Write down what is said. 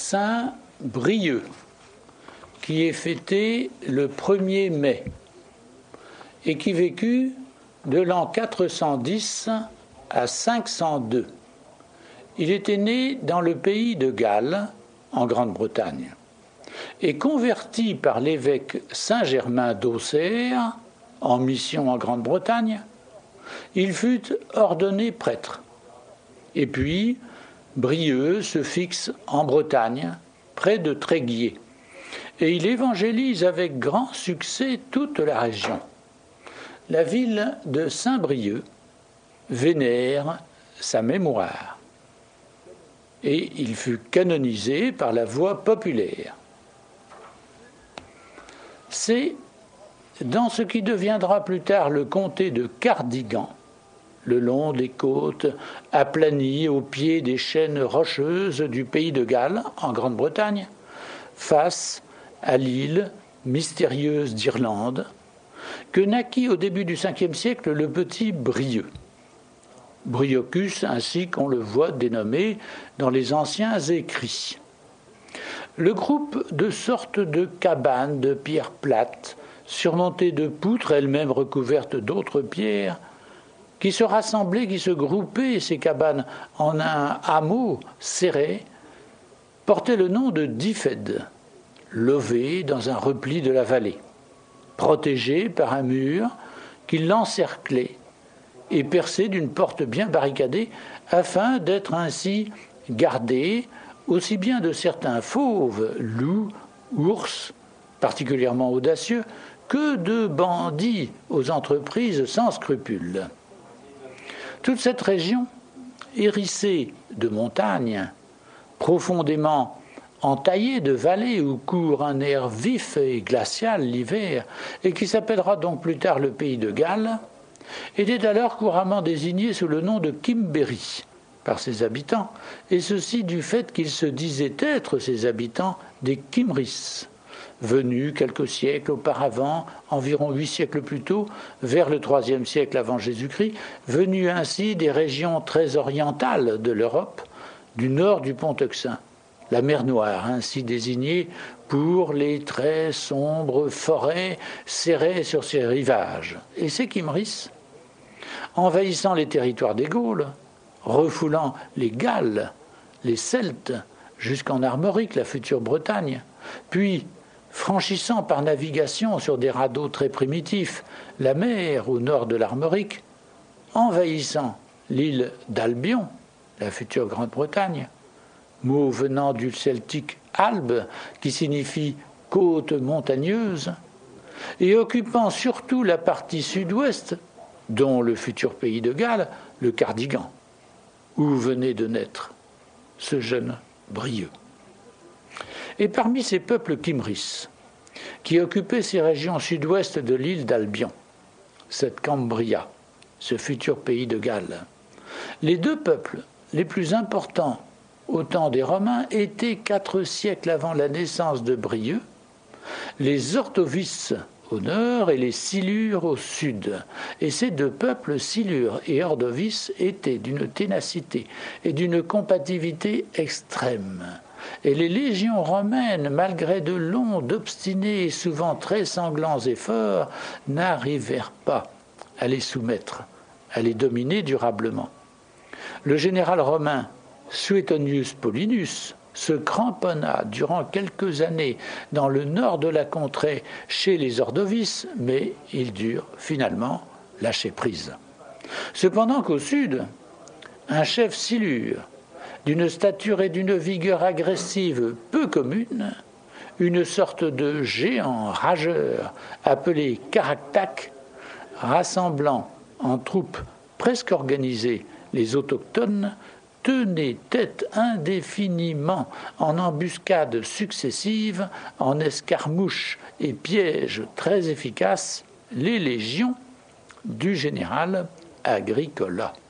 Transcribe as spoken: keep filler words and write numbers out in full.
Saint Brieuc, qui est fêté le premier mai et qui vécut de l'an quatre cent dix à cinq cent deux. Il était né dans le pays de Galles, en Grande-Bretagne, et converti par l'évêque Saint-Germain d'Auxerre, en mission en Grande-Bretagne, il fut ordonné prêtre. Et puis, Brieuc se fixe en Bretagne, près de Tréguier, et il évangélise avec grand succès toute la région. La ville de Saint-Brieuc vénère sa mémoire, et il fut canonisé par la voie populaire. C'est dans ce qui deviendra plus tard le comté de Cardigan, le long des côtes aplanies au pied des chaînes rocheuses du pays de Galles, en Grande-Bretagne, face à l'île mystérieuse d'Irlande, que naquit au début du cinquième siècle le petit Brieuc. Briocus, ainsi qu'on le voit dénommé dans les anciens écrits. Le groupe de sortes de cabanes de pierres plates, surmontées de poutres elles-mêmes recouvertes d'autres pierres, qui se rassemblaient, qui se groupaient, ces cabanes, en un hameau serré, portait le nom de Dyfed, lové dans un repli de la vallée, protégé par un mur qui l'encerclait et percé d'une porte bien barricadée afin d'être ainsi gardé aussi bien de certains fauves, loups, ours, particulièrement audacieux, que de bandits aux entreprises sans scrupules. Toute cette région, hérissée de montagnes, profondément entaillée de vallées où court un air vif et glacial l'hiver, et qui s'appellera donc plus tard le pays de Galles, était alors couramment désignée sous le nom de Kimbery par ses habitants, et ceci du fait qu'ils se disaient être, ses habitants, des Kimris, venus quelques siècles auparavant, environ huit siècles plus tôt, vers le troisième siècle avant Jésus-Christ, venus ainsi des régions très orientales de l'Europe, du nord du Pont Euxin, la mer Noire, ainsi désignée pour les très sombres forêts serrées sur ses rivages. Et ces Kimris, envahissant les territoires des Gaules, refoulant les Galles, les Celtes, jusqu'en Armorique, la future Bretagne, puis franchissant par navigation sur des radeaux très primitifs la mer au nord de l'Armorique, envahissant l'île d'Albion, la future Grande-Bretagne, mot venant du celtique albe, qui signifie côte montagneuse, et occupant surtout la partie sud-ouest, dont le futur pays de Galles, le Cardigan, où venait de naître ce jeune Brieuc. Et parmi ces peuples Kimris, qui occupaient ces régions sud-ouest de l'île d'Albion, cette Cambria, ce futur pays de Galles, les deux peuples les plus importants au temps des Romains étaient, quatre siècles avant la naissance de Brieuc, les Ordovices au nord et les Silures au sud. Et ces deux peuples, Silures et Ordovices, étaient d'une ténacité et d'une combativité extrême. Et les légions romaines, malgré de longs, d'obstinés et souvent très sanglants efforts, n'arrivèrent pas à les soumettre, à les dominer durablement. Le général romain Suetonius Paulinus se cramponna durant quelques années dans le nord de la contrée chez les Ordovices, mais ils durent finalement lâcher prise. Cependant qu'au sud, un chef silure, d'une stature et d'une vigueur agressive peu communes, une sorte de géant rageur appelé Caractaque, rassemblant en troupes presque organisées les autochtones, tenait tête indéfiniment en embuscades successives, en escarmouches et pièges très efficaces, les légions du général Agricola.